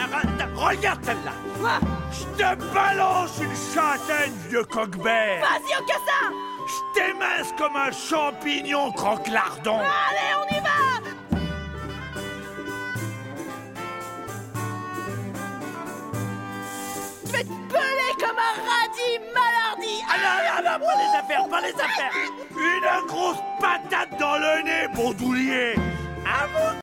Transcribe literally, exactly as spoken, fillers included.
Regarde celle-là. Quoi? Je te balance une châtaigne, vieux coq-bert. Vas-y, au cassin. Je t'émince comme un champignon croque-lardon. Allez, on y va. Je vais te peler comme un radis malardi. Ah non, non, non, pas les affaires, pas les affaires. Une grosse patate dans le nez, bon doulier. À vous.